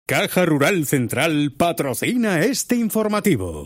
Caja Rural Central patrocina este informativo.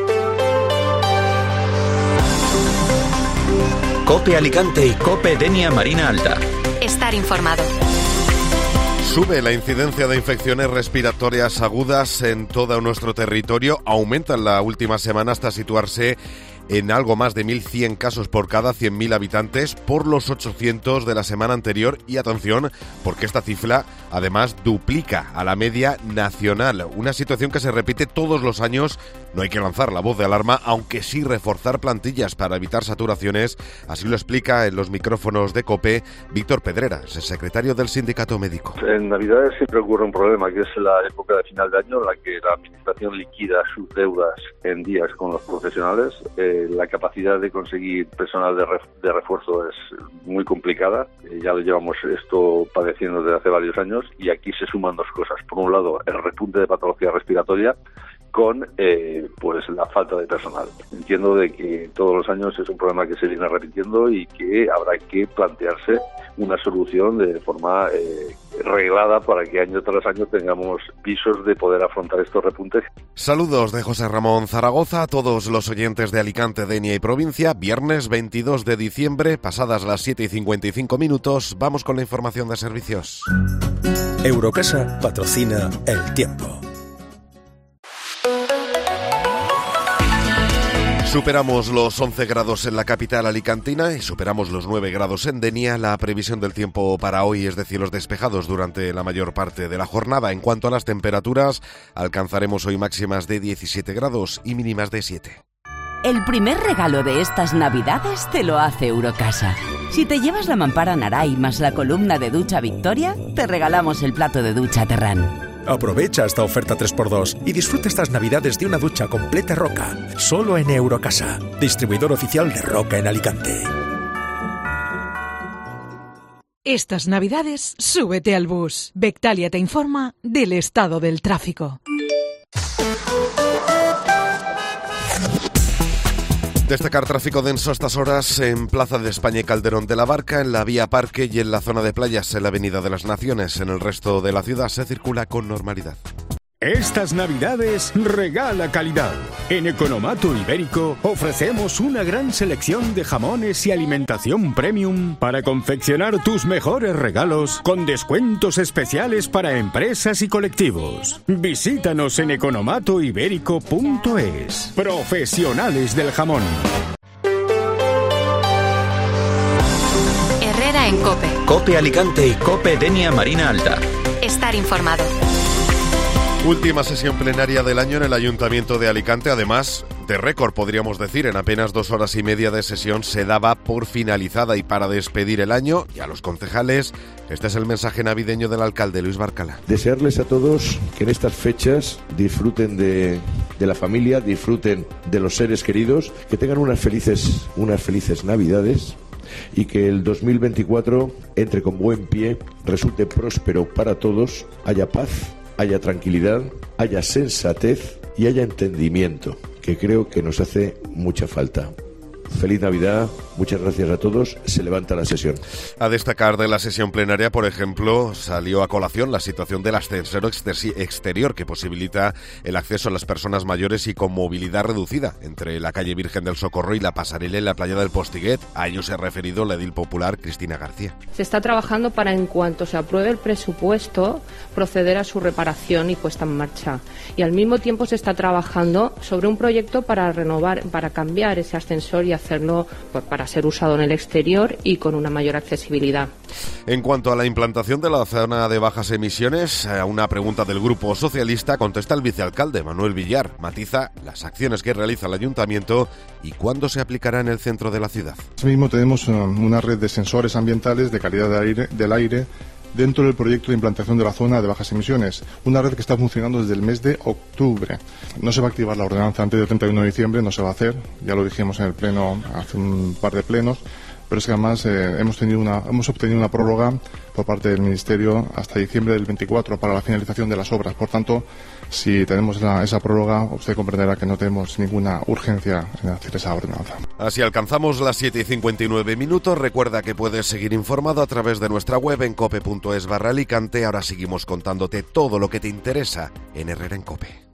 COPE Alicante y COPE Denia Marina Alta. Estar informado. Sube la incidencia de infecciones respiratorias agudas en todo nuestro territorio. Aumenta en la última semana hasta situarse en algo más de 1.100 casos por cada 100.000 habitantes por los 800 de la semana anterior. Y atención, porque esta cifra además duplica a la media nacional. Una situación que se repite todos los años. No hay que lanzar la voz de alarma, aunque sí reforzar plantillas para evitar saturaciones. Así lo explica en los micrófonos de COPE Víctor Pedreras, el secretario del Sindicato Médico. En Navidades siempre ocurre un problema, que es la época de final de año en la que la administración liquida sus deudas en días con los profesionales. La capacidad de conseguir personal de refuerzo es muy complicada. Ya lo llevamos esto padeciendo desde hace varios años y aquí se suman dos cosas. Por un lado, el repunte de patología respiratoria con pues la falta de personal. Entiendo de que todos los años es un problema que se viene repitiendo y que habrá que plantearse una solución de forma reglada para que año tras año tengamos visos de poder afrontar estos repuntes. Saludos de José Ramón Zaragoza a todos los oyentes de Alicante, Denia y provincia. Viernes 22 de diciembre, pasadas las 7:55, vamos con la información de servicios. Eurocasa patrocina El Tiempo. Superamos los 11 grados en la capital alicantina y superamos los 9 grados en Denia. La previsión del tiempo para hoy es de cielos despejados durante la mayor parte de la jornada. En cuanto a las temperaturas, alcanzaremos hoy máximas de 17 grados y mínimas de 7. El primer regalo de estas Navidades te lo hace Eurocasa. Si te llevas la mampara Naray más la columna de ducha Victoria, te regalamos el plato de ducha Terrán. Aprovecha esta oferta 3x2 y disfruta estas Navidades de una ducha completa Roca, solo en Eurocasa, distribuidor oficial de Roca en Alicante. Estas Navidades, súbete al bus. Bectalia te informa del estado del tráfico. Destacar tráfico denso a estas horas en Plaza de España y Calderón de la Barca, en la vía Parque y en la zona de playas en la Avenida de las Naciones. En el resto de la ciudad se circula con normalidad. Estas Navidades regala calidad. En Economato Ibérico ofrecemos una gran selección de jamones y alimentación premium para confeccionar tus mejores regalos con descuentos especiales para empresas y colectivos. Visítanos en economatoibérico.es. Profesionales del jamón. Herrera en COPE. COPE Alicante y COPE Denia Marina Alta. Estar informado. Última sesión plenaria del año en el Ayuntamiento de Alicante, además de récord, podríamos decir. En apenas 2 horas y media de sesión se daba por finalizada. Y para despedir el año y a los concejales, este es el mensaje navideño del alcalde Luis Barcala. Desearles a todos que en estas fechas disfruten de la familia, disfruten de los seres queridos, que tengan unas felices Navidades y que el 2024 entre con buen pie, resulte próspero para todos, haya paz, haya tranquilidad, haya sensatez y haya entendimiento, que creo que nos hace mucha falta. Feliz Navidad, muchas gracias a todos. Se levanta la sesión. A destacar de la sesión plenaria, por ejemplo, salió a colación la situación del ascensor exterior que posibilita el acceso a las personas mayores y con movilidad reducida entre la calle Virgen del Socorro y la pasarela en la playa del Postiguet. A ello se ha referido la edil popular Cristina García. Se está trabajando para, en cuanto se apruebe el presupuesto, proceder a su reparación y puesta en marcha. Y al mismo tiempo se está trabajando sobre un proyecto para renovar, para cambiar ese ascensor y hacerlo para ser usado en el exterior y con una mayor accesibilidad. En cuanto a la implantación de la zona de bajas emisiones, a una pregunta del Grupo Socialista contesta el vicealcalde Manuel Villar. Matiza las acciones que realiza el ayuntamiento y cuándo se aplicará en el centro de la ciudad. Asimismo tenemos una red de sensores ambientales de calidad del aire dentro del proyecto de implantación de la zona de bajas emisiones, una red que está funcionando desde el mes de octubre. No se va a activar la ordenanza antes del 31 de diciembre, no se va a hacer, ya lo dijimos en el pleno hace un par de plenos, pero es que además hemos obtenido una prórroga por parte del Ministerio hasta diciembre del 24 para la finalización de las obras. Por tanto, si tenemos esa prórroga, usted comprenderá que no tenemos ninguna urgencia en hacer esa ordenanza. Así alcanzamos las 7:59. Recuerda que puedes seguir informado a través de nuestra web en cope.es/Alicante. Ahora seguimos contándote todo lo que te interesa en Herrera en Cope.